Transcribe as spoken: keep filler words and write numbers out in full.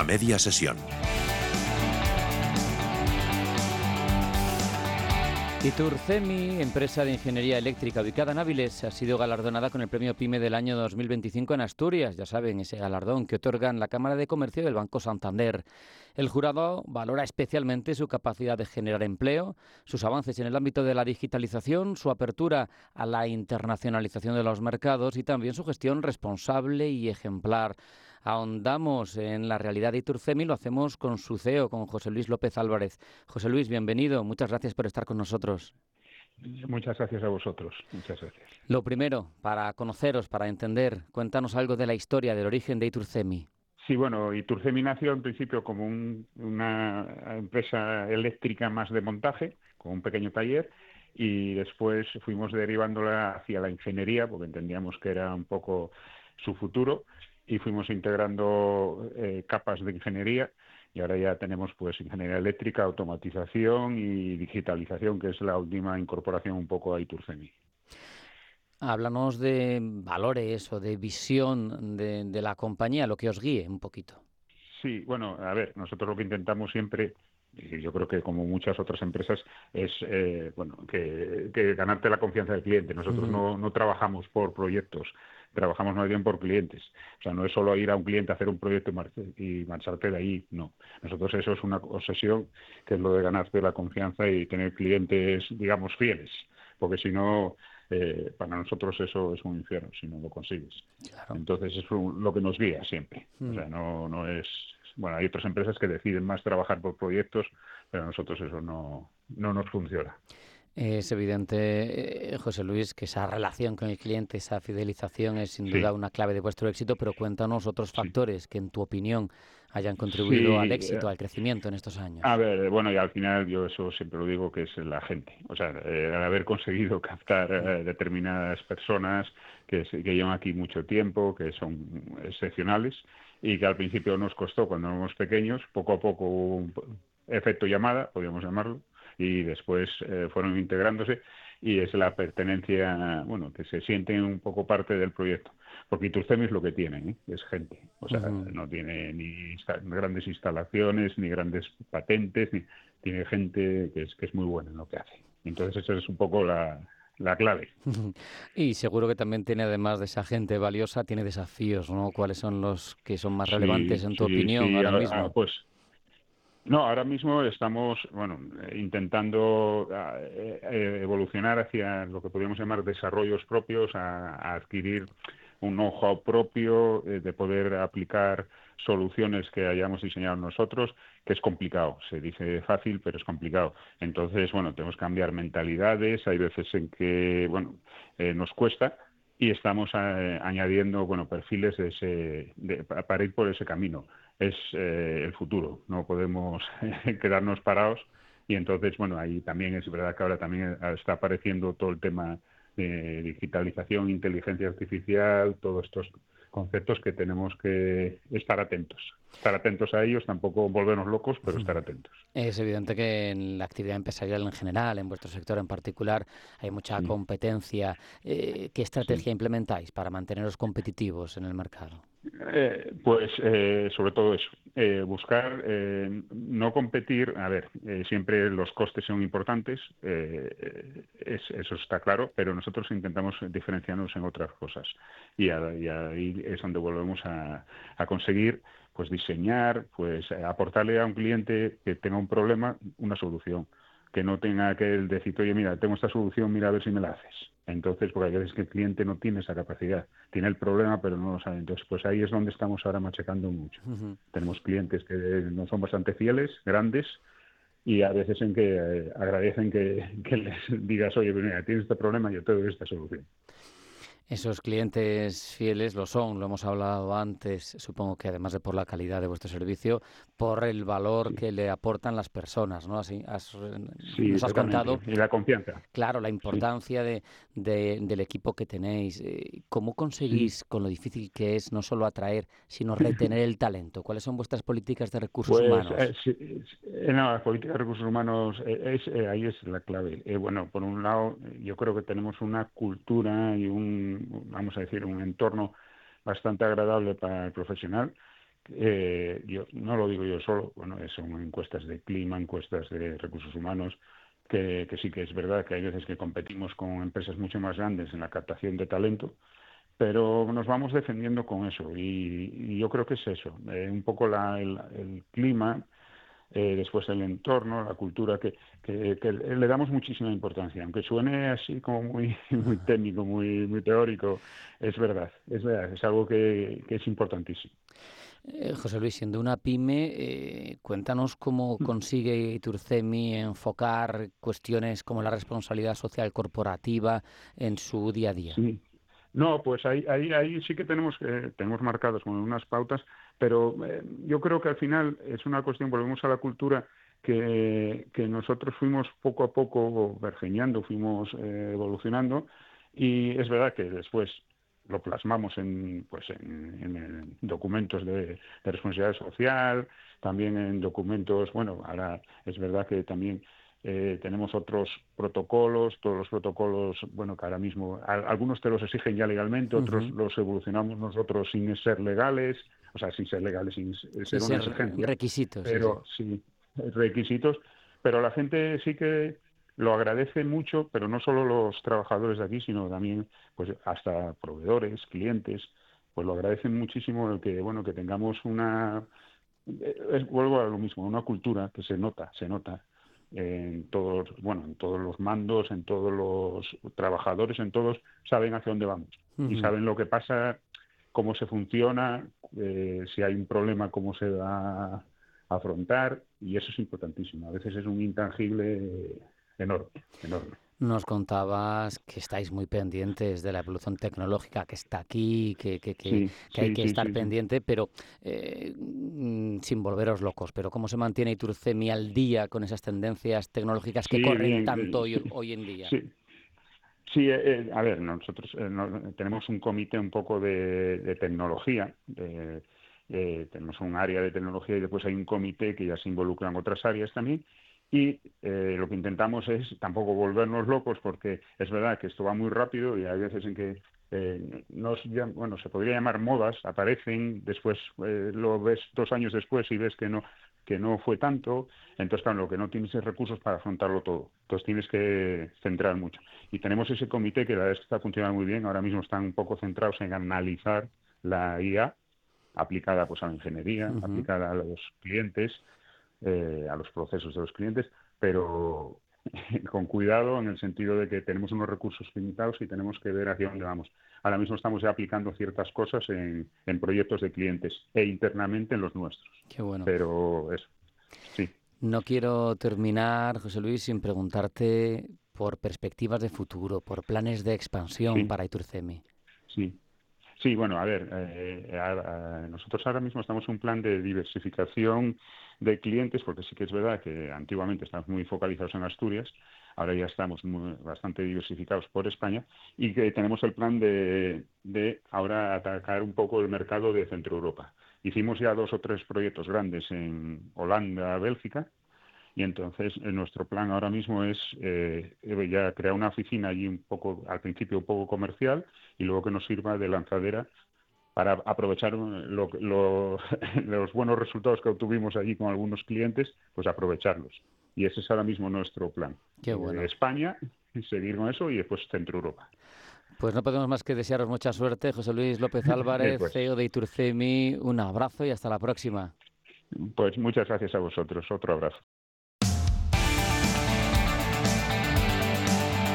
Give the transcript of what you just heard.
A media sesión. Iturcemi, empresa de ingeniería eléctrica ubicada en Áviles, ha sido galardonada con el premio PYME del año dos mil veinticinco en Asturias. Ya saben, ese galardón que otorgan la Cámara de Comercio del Banco Santander. El jurado valora especialmente su capacidad de generar empleo, sus avances en el ámbito de la digitalización, su apertura a la internacionalización de los mercados y también su gestión responsable y ejemplar. Ahondamos en la realidad de Iturcemi, lo hacemos con su C E O, con José Luis López Álvarez. José Luis, bienvenido. Muchas gracias por estar con nosotros. Muchas gracias a vosotros. Muchas gracias. Lo primero, para conoceros, para entender, cuéntanos algo de la historia, del origen de Iturcemi. Sí, bueno, Iturcemi nació en principio como un, una empresa eléctrica más de montaje, con un pequeño taller, y después fuimos derivándola hacia la ingeniería, porque entendíamos que era un poco su futuro, y fuimos integrando eh, capas de ingeniería, y ahora ya tenemos pues ingeniería eléctrica, automatización y digitalización, que es la última incorporación un poco a Iturcemi. Háblanos de valores o de visión de, de la compañía, lo que os guíe un poquito. Sí, bueno, a ver, nosotros lo que intentamos siempre, y yo creo que como muchas otras empresas, es eh, bueno que, que ganarte la confianza del cliente. Nosotros uh-huh. no, no trabajamos por proyectos, trabajamos más bien por clientes. O sea, no es solo ir a un cliente a hacer un proyecto y, mar- y marcharte de ahí, no. Nosotros eso es una obsesión, que es lo de ganarte la confianza y tener clientes, digamos, fieles, porque si no... Eh, para nosotros eso es un infierno si no lo consigues. Claro. Entonces es un, lo que nos guía siempre. Mm. O sea, no, no es... Bueno, hay otras empresas que deciden más trabajar por proyectos, pero a nosotros eso no, no nos funciona. Es evidente, eh, José Luis, que esa relación con el cliente, esa fidelización es sin duda sí. una clave de vuestro éxito, pero cuéntanos otros factores sí. que en tu opinión hayan contribuido sí, al éxito, eh, al crecimiento en estos años. A ver, bueno, y al final yo eso siempre lo digo, que es la gente. O sea, eh, al haber conseguido captar eh, determinadas personas que, que llevan aquí mucho tiempo, que son excepcionales, y que al principio nos costó cuando éramos pequeños, poco a poco hubo un efecto llamada, podríamos llamarlo, y después eh, fueron integrándose, y es la pertenencia, bueno, que se sienten un poco parte del proyecto. Porque Iturcemi es lo que tiene, ¿eh? Es gente. O sea, uh-huh. no tiene ni insta- grandes instalaciones, ni grandes patentes, ni tiene gente que es, que es muy buena en lo que hace. Entonces esa es un poco la, la clave. Y seguro que también tiene, además de esa gente valiosa, tiene desafíos, ¿no? ¿Cuáles son los que son más relevantes sí, en tu sí, opinión sí, ahora a, mismo? A, pues no, ahora mismo estamos, bueno, intentando eh, evolucionar hacia lo que podríamos llamar desarrollos propios, a, a adquirir un know-how propio, eh, de poder aplicar soluciones que hayamos diseñado nosotros, que es complicado. Se dice fácil, pero es complicado. Entonces, bueno, tenemos que cambiar mentalidades. Hay veces en que, bueno, eh, nos cuesta. Y estamos eh, añadiendo, bueno, perfiles de ese, de, para ir por ese camino. Es eh, el futuro, no podemos quedarnos parados, y entonces, bueno, ahí también es verdad que ahora también está apareciendo todo el tema de digitalización, inteligencia artificial, todos estos conceptos que tenemos que estar atentos. Estar atentos a ellos, tampoco volvernos locos, pero estar atentos. Es evidente que en la actividad empresarial en general, en vuestro sector en particular, hay mucha sí. competencia. Eh, ¿Qué estrategia sí. implementáis para manteneros competitivos en el mercado? Eh, pues eh, sobre todo eso, eh, buscar eh, no competir. A ver, eh, siempre los costes son importantes, eh, es, eso está claro, pero nosotros intentamos diferenciarnos en otras cosas, y, a, y ahí es donde volvemos a, a conseguir pues diseñar, pues aportarle a un cliente que tenga un problema una solución, que no tenga que él decir, oye, mira, tengo esta solución, mira a ver si me la haces. Entonces, porque hay veces que el cliente no tiene esa capacidad, tiene el problema, pero no lo sabe. Entonces, pues ahí es donde estamos ahora machacando mucho. Uh-huh. Tenemos clientes que no son bastante fieles, grandes, y a veces en que eh, agradecen que, que les digas, oye, mira, tienes este problema, yo te doy esta solución. Esos clientes fieles lo son, lo hemos hablado antes, supongo que además de por la calidad de vuestro servicio, por el valor sí. que le aportan las personas, ¿no? Así has, sí, nos has contado. Y la confianza. Claro, la importancia sí. de, de, del equipo que tenéis. ¿Cómo conseguís, sí. con lo difícil que es, no solo atraer, sino retener el talento? ¿Cuáles son vuestras políticas de recursos pues, humanos? Eh, sí, eh, no, las políticas de recursos humanos, eh, es, eh, ahí es la clave. Eh, bueno, por un lado, yo creo que tenemos una cultura y un, vamos a decir, un entorno bastante agradable para el profesional, Eh, yo no lo digo yo solo, bueno, son encuestas de clima, encuestas de recursos humanos, que, que sí que es verdad que hay veces que competimos con empresas mucho más grandes en la captación de talento, pero nos vamos defendiendo con eso y, y yo creo que es eso, eh, un poco la, el, el clima, eh, después el entorno, la cultura, que, que, que le damos muchísima importancia, aunque suene así como muy, muy técnico, muy, muy teórico, es verdad, es verdad, es algo que, que es importantísimo. Eh, José Luis, siendo una pyme, eh, cuéntanos cómo consigue Iturcemi enfocar cuestiones como la responsabilidad social corporativa en su día a día. Sí. No, pues ahí, ahí, ahí sí que tenemos, eh, tenemos marcados como unas pautas, pero eh, yo creo que al final es una cuestión, volvemos a la cultura, que, que nosotros fuimos poco a poco vergeñando, fuimos eh, evolucionando, y es verdad que después lo plasmamos en, pues en, en, en documentos de, de responsabilidad social, también en documentos, bueno, ahora es verdad que también Eh, tenemos otros protocolos, todos los protocolos, bueno, que ahora mismo a, algunos te los exigen ya legalmente, otros Uh-huh. los evolucionamos nosotros sin ser legales, o sea, sin ser legales, sin Sí, ser una ser exigencia, requisitos, sí, sí. pero sí, requisitos, pero la gente sí que lo agradece mucho, pero no solo los trabajadores de aquí, sino también pues hasta proveedores, clientes, pues lo agradecen muchísimo el que, bueno, que tengamos una, es, vuelvo a lo mismo, una cultura que se nota, se nota en todos, bueno, en todos los mandos, en todos los trabajadores, en todos saben hacia dónde vamos y Uh-huh. saben lo que pasa, cómo se funciona, eh, si hay un problema, cómo se va a afrontar, y eso es importantísimo. A veces es un intangible enorme, enorme. Nos contabas que estáis muy pendientes de la evolución tecnológica que está aquí, que, que, que, Sí, que hay sí, que sí, estar sí, sí. pendiente, pero eh, sin volveros locos. Pero ¿cómo se mantiene Iturcemi al día con esas tendencias tecnológicas que Sí, corren bien, tanto eh, hoy, sí, hoy en día? sí. Sí, eh, eh, a ver, nosotros eh, no, tenemos un comité un poco de, de tecnología, de, eh, tenemos un área de tecnología y después hay un comité que ya se involucra en otras áreas también, y eh, lo que intentamos es tampoco volvernos locos, porque es verdad que esto va muy rápido y hay veces en que eh, nos, bueno, se podría llamar modas, aparecen, después eh, lo ves dos años después y ves que no que no fue tanto, entonces claro, lo que no tienes es recursos para afrontarlo todo, entonces tienes que centrar mucho. Y tenemos ese comité que la verdad es que está funcionando muy bien, ahora mismo están un poco centrados en analizar la I A aplicada pues a la ingeniería, Uh-huh. aplicada a los clientes, eh, a los procesos de los clientes, pero con cuidado en el sentido de que tenemos unos recursos limitados y tenemos que ver hacia dónde vamos. Ahora mismo estamos ya aplicando ciertas cosas en, en proyectos de clientes e internamente en los nuestros. Qué bueno. Pero eso, sí. No quiero terminar, José Luis, sin preguntarte por perspectivas de futuro, por planes de expansión Sí, para Iturcemi. sí. Sí, bueno, a ver, eh, a, a, nosotros ahora mismo estamos en un plan de diversificación de clientes, porque sí que es verdad que antiguamente estábamos muy focalizados en Asturias, ahora ya estamos muy, bastante diversificados por España y que tenemos el plan de, de ahora atacar un poco el mercado de Centro Europa. Hicimos ya dos o tres proyectos grandes en Holanda, Bélgica, y entonces eh, nuestro plan ahora mismo es eh, ya crear una oficina allí un poco, al principio un poco comercial, y luego que nos sirva de lanzadera para aprovechar lo, lo, los buenos resultados que obtuvimos allí con algunos clientes, pues aprovecharlos. Y ese es ahora mismo nuestro plan. Qué Eh, bueno. España, seguir con eso y después Centro Europa. Pues no podemos más que desearos mucha suerte, José Luis López Eh, Álvarez, pues, C E O de Iturcemi. Un abrazo y hasta la próxima. pues muchas gracias a vosotros. Otro abrazo.